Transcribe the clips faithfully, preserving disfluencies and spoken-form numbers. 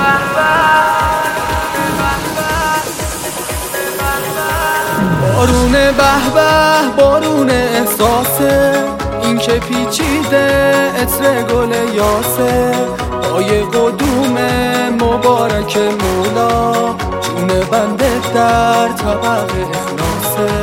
بارون به به بارون احساسه، این که پیچیده عطر گل یاسه، پای قدوم مبارک مولا، جون بنده در طبق اخلاصه.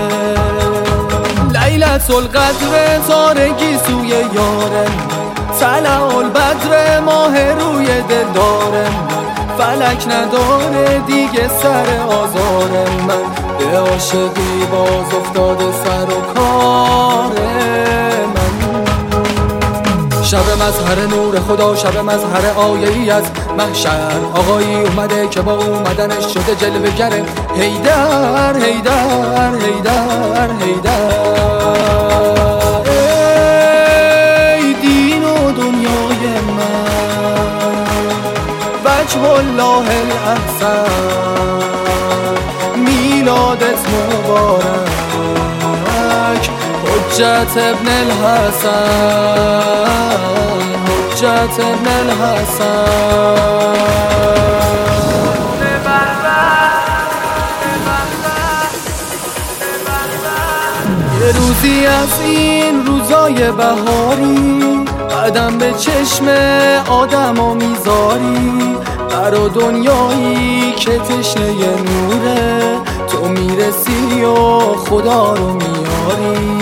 لیلة القدر تارگی سوی یارم، طلع البدر ماه روی دل دارم، فلک نداره دیگه سر آزار من، به عاشقی باز افتاده سر و کار من. شب مظهر نور خدا، شب مظهر آیه‌ای از محشر، آقایی اومده که با اومدنش شده جلوه گره. حیدر حیدر حیدر حیدر، ای دین و دنیای من، وجه الله الاحسن، میلادت مبارک، حجت ابن الحسن، حجت ابن الحسن. یه روزی از این روزای بهاری، قدم به چشم آدم و میذاری، برا دنیایی که تشنه نوره، تو میرسی و خدا رو میاری.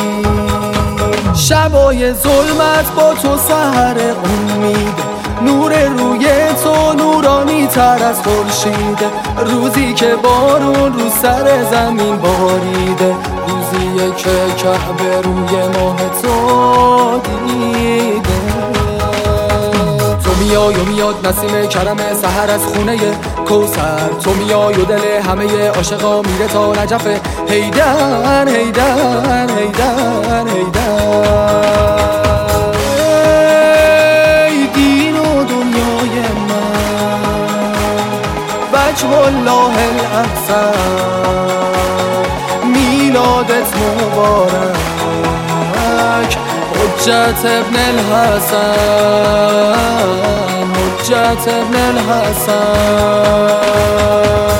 شبای ظلمت با تو سحر امید، نور روی تو نورانی تر از خورشید، روزی که بارون رو سر زمین باریده، روزیه که کعبه روی ماه تو دیده. تو میای و میاد نسیم کرم سحر از خونه کوثر، تو میای و دل همه عاشقا میره تا نجف. حیدر حیدر حیدر حیدر، ای دین و دنیای من، وجه الله الاحسن، میلادت مبارک، حجت ابن الحسن، حجت ابن الحسن.